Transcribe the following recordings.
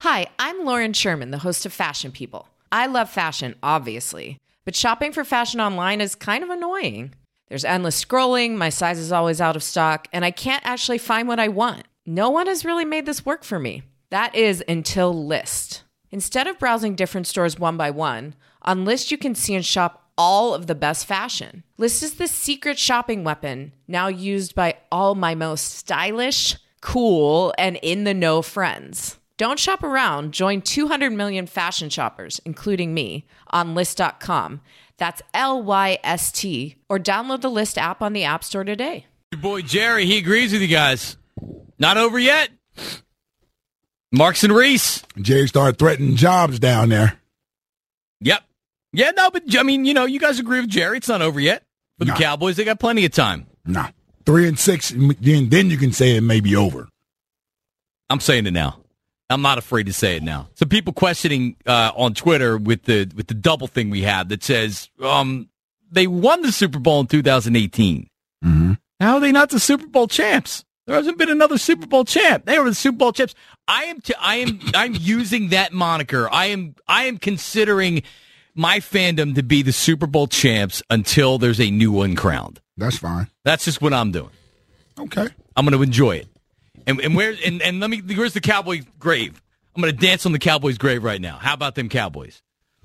Hi, I'm Lauren Sherman, the host of Fashion People. I love fashion, obviously, but shopping for fashion online is kind of annoying. There's endless scrolling, my size is always out of stock, and I can't actually find what I want. No one has really made this work for me. That is until Lyst. Instead of browsing different stores one by one, on Lyst you can see and shop all of the best fashion. Lyst is the secret shopping weapon, now used by all my most stylish, cool, and in-the-know friends. Don't shop around. Join 200 million fashion shoppers, including me, on Lyst.com. That's Lyst, or download the Lyst app on the App Store today. Your boy Jerry, he agrees with you guys. Not over yet. Marks and Reese. Jerry started threatening jobs down there. Yep. Yeah, no, but I mean, you guys agree with Jerry. It's not over yet. For the Cowboys, they got plenty of time. Nah. 3-6, then you can say it may be over. I'm saying it now. I'm not afraid to say it now. Some people questioning on Twitter with the double thing we have that says they won the Super Bowl in 2018. Mm-hmm. How are they not the Super Bowl champs? There hasn't been another Super Bowl champ. They were the Super Bowl champs. I'm using that moniker. I am considering my fandom to be the Super Bowl champs until there's a new one crowned. That's fine. That's just what I'm doing. Okay. I'm going to enjoy it. And where's the Cowboys' grave? I'm going to dance on the Cowboys' grave right now. How about them Cowboys?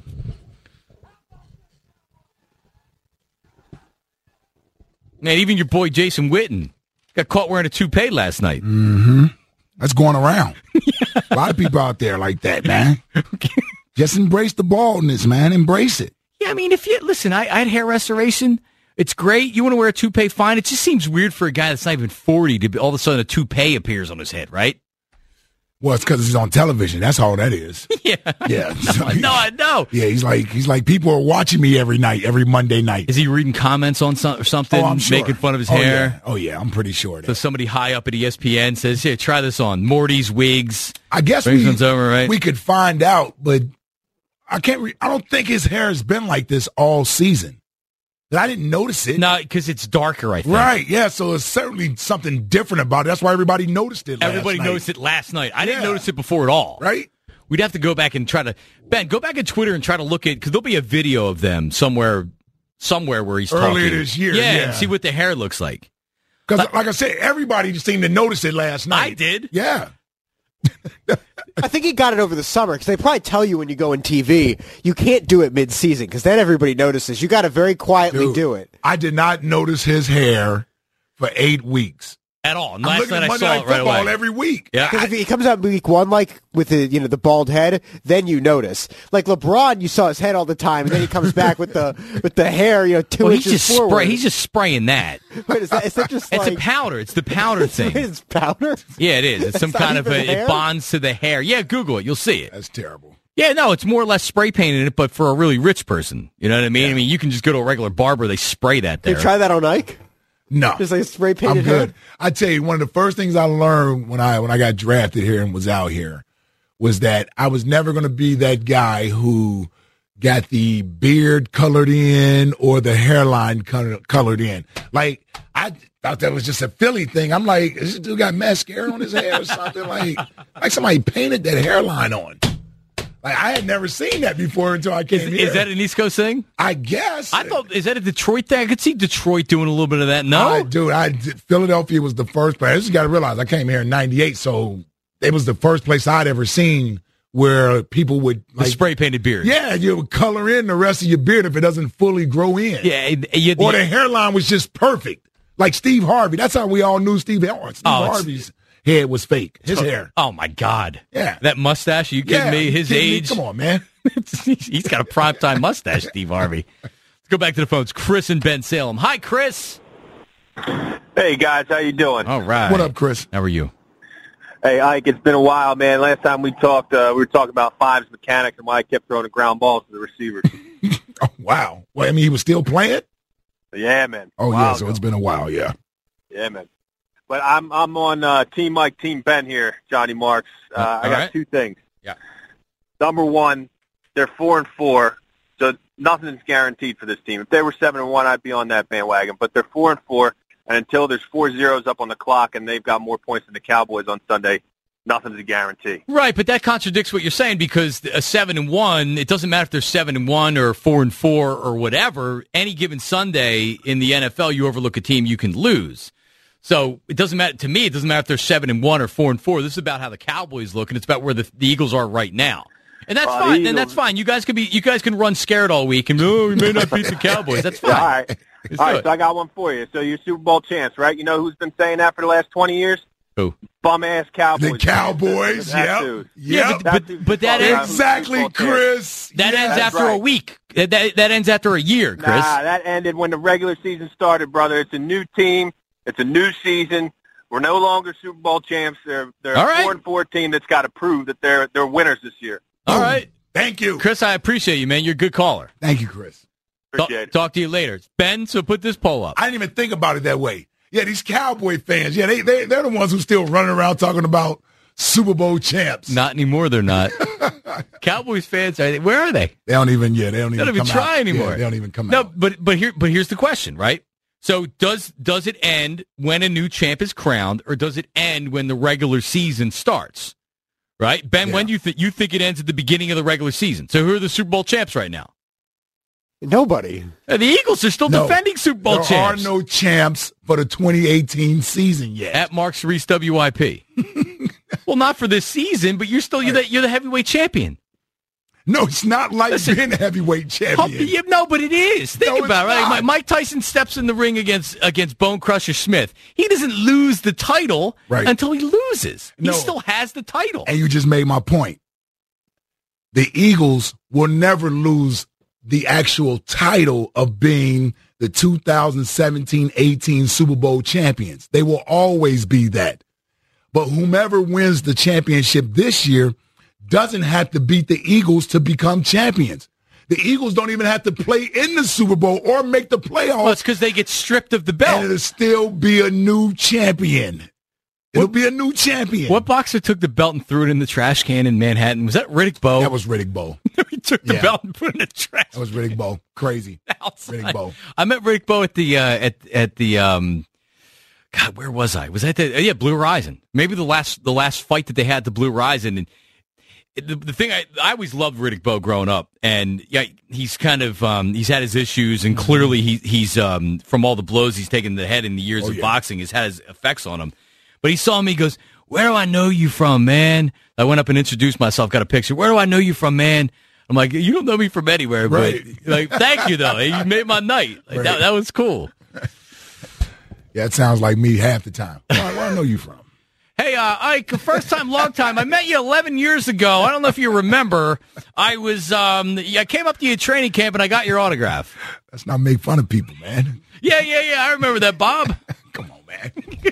Man, even your boy Jason Witten got caught wearing a toupee last night. Mm-hmm. That's going around. A lot of people out there like that, man. Just embrace the baldness, man. Embrace it. Yeah, I mean, listen, I had hair restoration. It's great. You want to wear a toupee, fine. It just seems weird for a guy that's not even 40 to be, all of a sudden a toupee appears on his head, right? Well, it's because he's on television. That's all that is. Yeah. Yeah. No, I know. Yeah, he's like people are watching me every Monday night. Is he reading comments on something, I'm sure. making fun of his hair? Oh, yeah, I'm pretty sure. So somebody high up at ESPN says, here, try this on. Morty's wigs. I guess over, right? we could find out, but I don't think his hair has been like this all season. I didn't notice it. No, because it's darker, I think. Right, yeah, so it's certainly something different about it. That's why everybody noticed it Everybody noticed it last night. I didn't notice it before at all. Right? We'd have to go back and try to... Ben, go back on Twitter and try to look at... Because there'll be a video of them somewhere where he's talking. Earlier this year, yeah. And see what the hair looks like. Because, like I said, everybody just seemed to notice it last night. I did. Yeah. I think he got it over the summer because they probably tell you when you go in TV, you can't do it mid-season because then everybody notices. You got to very quietly do it. I did not notice his hair for 8 weeks. At all. I'm Last night I saw it right away. every week. Yeah. Because if he comes out week one, like with the bald head, then you notice. Like LeBron, you saw his head all the time, and then he comes back with the hair, 2 inches forward. He's just spraying that. Wait, is that just it's a powder. It's the powder thing. It's powder? Yeah, it is. It's some kind of it bonds to the hair. Yeah, Google it. You'll see it. That's terrible. Yeah, no, it's more or less spray painted it, but for a really rich person. You know what I mean? Yeah. I mean, you can just go to a regular barber, they spray that there. Did you try that on Ike? No. Just like spray painted I'm good. hair? I tell you, one of the first things I learned when I got drafted here and was out here was that I was never going to be that guy who got the beard colored in or the hairline colored in. Like, I thought that was just a Philly thing. I'm like, this dude got mascara on his hair or something. like somebody painted that hairline on. Like, I had never seen that before until I came here. Is that an East Coast thing? I guess. I thought, is that a Detroit thing? I could see Detroit doing a little bit of that. No? Philadelphia was the first place. I just got to realize I came here in 98, so it was the first place I'd ever seen where people would... the spray-painted beard. Yeah, you would color in the rest of your beard if it doesn't fully grow in. Yeah. Or the hairline was just perfect. Like Steve Harvey. That's how we all knew Steve Harvey's head was fake. His hair. Oh, my God. Yeah. That mustache, are you kidding me? His age. Come on, man. He's got a primetime mustache, Steve Harvey. Let's go back to the phones. Chris in Ben Salem. Hi, Chris. Hey, guys. How you doing? All right. What up, Chris? How are you? Hey, Ike, it's been a while, man. Last time we talked, we were talking about Fives mechanics and why I kept throwing the ground balls to the receivers. Oh, wow. Well, I mean, he was still playing? Yeah, man. Oh, yeah, so it's been a while, yeah. Yeah, man. But I'm on Team Mike, Team Ben here, Johnny Marks. I got two things. Yeah. Number one, they're 4-4, so nothing's guaranteed for this team. If they were 7-1, I'd be on that bandwagon. But they're 4-4, and until there's 4 zeros up on the clock and they've got more points than the Cowboys on Sunday, nothing's a guarantee. Right, but that contradicts what you're saying because a 7-1, it doesn't matter if they're 7-1 or 4-4 or whatever. Any given Sunday in the NFL, you overlook a team, you can lose. So it doesn't matter to me. It doesn't matter if they're 7-1 or 4-4. This is about how the Cowboys look, and it's about where the Eagles are right now. And that's fine. And that's fine. You guys can run scared all week, and we may not beat the Cowboys. That's fine. All right. So I got one for you. So you're Super Bowl champs, right? You know who's been saying that for the last 20 years? Who? Bum-ass Cowboys. The Cowboys, yeah. But that ends exactly, Chris. That ends after a week. That ends after a year, Chris. Nah, that ended when the regular season started, brother. It's a new team. It's a new season. We're no longer Super Bowl champs. They're a 4-4 team that's got to prove that they're winners this year. All right. Thank you. Chris, I appreciate you, man. You're a good caller. Thank you, Chris. Appreciate it. Talk to you later. Ben, so put this poll up. I didn't even think about it that way. Yeah, these Cowboy fans, yeah, they're the ones who still running around talking about Super Bowl champs. Not anymore, they're not. Cowboys fans, where are they? They don't even try anymore. Yeah, they don't even come out. No, but here's the question, right? So does it end when a new champ is crowned, or does it end when the regular season starts? Right, Ben. Yeah. When do you think it ends at the beginning of the regular season? So who are the Super Bowl champs right now? Nobody. The Eagles are still defending Super Bowl champs. There are no champs for the 2018 season yet. At Mark Cerise WIP. Well, not for this season, but you're the heavyweight champion. No, it's not like being a heavyweight champion. No, but it is. Think about it. Right? Mike Tyson steps in the ring against Bone Crusher Smith. He doesn't lose the title until he loses. He still has the title. And you just made my point. The Eagles will never lose the actual title of being the 2017-18 Super Bowl champions. They will always be that. But whomever wins the championship this year doesn't have to beat the Eagles to become champions. The Eagles don't even have to play in the Super Bowl or make the playoffs. Well, it's because they get stripped of the belt. And it'll still be a new champion. It'll be a new champion. What boxer took the belt and threw it in the trash can in Manhattan? Was that Riddick Bowe? That was Riddick Bowe. He took the belt and put it in the trash. That was Riddick Bowe. Crazy. Outside. Riddick Bowe. I met Riddick Bowe at the God, where was I? Was that Blue Horizon? Maybe the last fight that they had, the Blue Horizon. And the thing I always loved Riddick Bowe growing up, and he's kind of he's had his issues, and clearly he's from all the blows he's taken to the head in the years of boxing, has had his effects on him. But he saw me, he goes, "Where do I know you from, man?" I went up and introduced myself, got a picture. "Where do I know you from, man?" I'm like, "You don't know me from anywhere, but thank you though. You made my night. That was cool." Yeah, it sounds like me half the time. Where do I know you from? Hey, Ike, first time, long time. I met you 11 years ago. I don't know if you remember. I came up to you at training camp and I got your autograph. Let's not make fun of people, man. Yeah. I remember that, Bob. Come on, man.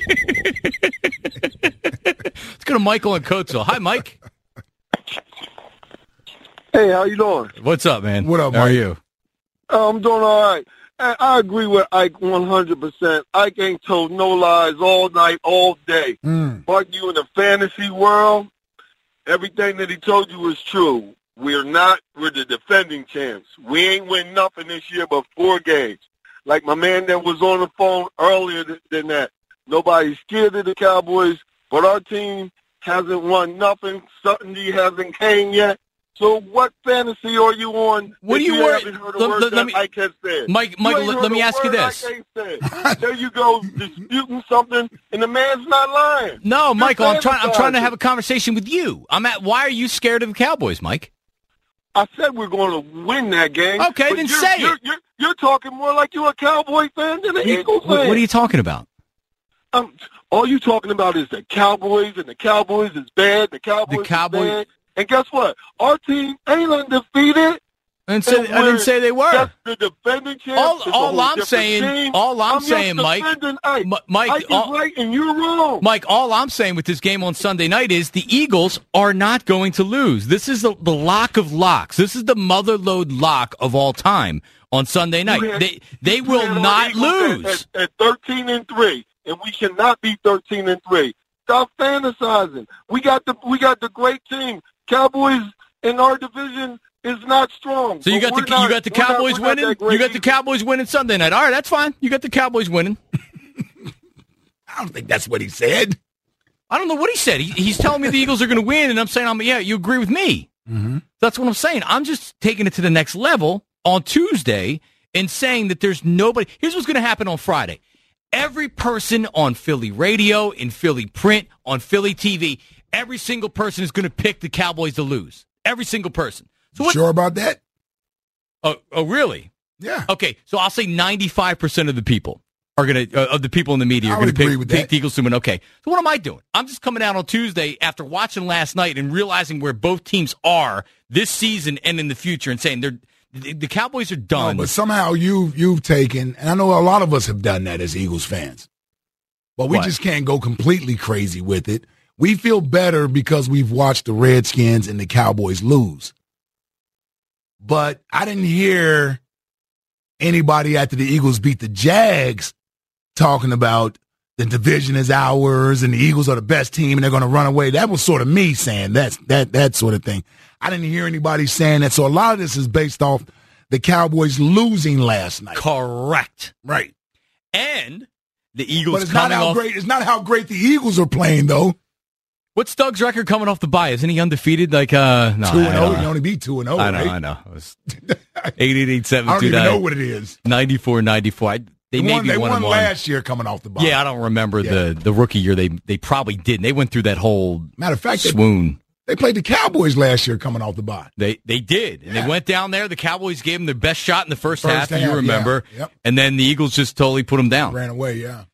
Let's go to Michael in Coatesville. Hi, Mike. Hey, how you doing? What's up, man? What up, Mike? How are you? I'm doing all right. I agree with Ike 100%. Ike ain't told no lies all night, all day. But you in the fantasy world, everything that he told you is true. We're the defending champs. We ain't win nothing this year but 4 games. Like my man that was on the phone earlier than that. Nobody's scared of the Cowboys, but our team hasn't won nothing. Certainty hasn't came yet. So what fantasy are you on? What do you worry? Ike has said. Mike, let me ask you this. There you go, disputing something, and the man's not lying. No, Michael, I'm trying to have a conversation with you. Why are you scared of the Cowboys, Mike? I said we're going to win that game. Okay, then say it. You're talking more like you're a Cowboy fan than an Eagles fan. What are you talking about? All you talking about is the Cowboys, and the Cowboys is bad. The Cowboys is bad. And guess what? Our team ain't undefeated. I didn't say they were. That's the defending champs. All I'm saying, Mike, Ike is right and you're wrong. Mike, all I'm saying with this game on Sunday night is the Eagles are not going to lose. This is the lock of locks. This is the motherlode lock of all time on Sunday night. They will not lose. At 13-3, and we cannot be 13-3. Stop fantasizing. We got the great team. Cowboys in our division is not strong. So you got the Cowboys winning? You got the Cowboys winning Sunday night. All right, that's fine. You got the Cowboys winning. I don't think that's what he said. I don't know what he said. He's telling me the Eagles are going to win, and I'm saying, yeah, you agree with me. Mm-hmm. That's what I'm saying. I'm just taking it to the next level on Tuesday and saying that there's nobody. Here's what's going to happen on Friday. Every person on Philly radio, in Philly print, on Philly TV, every single person is going to pick the Cowboys to lose. Every single person. So sure about that? Oh, really? Yeah. Okay, so I'll say 95% of the people are going to, of the people in the media are going to pick the Eagles to win. Okay, so what am I doing? I'm just coming out on Tuesday after watching last night and realizing where both teams are this season and in the future and saying the Cowboys are done. No, but somehow you've taken, and I know a lot of us have done that as Eagles fans, but we just can't go completely crazy with it. We feel better because we've watched the Redskins and the Cowboys lose. But I didn't hear anybody after the Eagles beat the Jags talking about the division is ours and the Eagles are the best team and they're going to run away. That was sort of me saying that sort of thing. I didn't hear anybody saying that. So a lot of this is based off the Cowboys losing last night. Correct. Right. And the Eagles But it's not how great the Eagles are playing, though. What's Doug's record coming off the bye? Isn't he undefeated? Like, no. 2-0. He only beat 2-0, right? I know. It was 888-729. I don't even know what it is. 94-94. They won last year coming off the bye. Yeah, I don't remember the rookie year. They probably didn't. They went through that whole swoon. They played the Cowboys last year coming off the bye. They did. And they went down there. The Cowboys gave them their best shot in the first half, if you remember. Yeah. Yep. And then the Eagles just totally put them down. Ran away, yeah.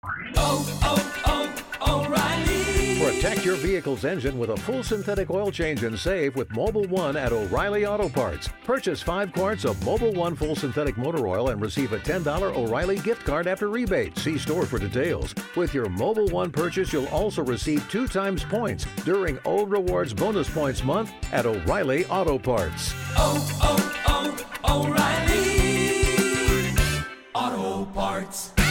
Protect your vehicle's engine with a full synthetic oil change and save with Mobil 1 at O'Reilly Auto Parts. Purchase 5 quarts of Mobil 1 full synthetic motor oil and receive a $10 O'Reilly gift card after rebate. See store for details. With your Mobil 1 purchase, you'll also receive 2 times points during O Rewards Bonus Points Month at O'Reilly Auto Parts. O'Reilly Auto Parts.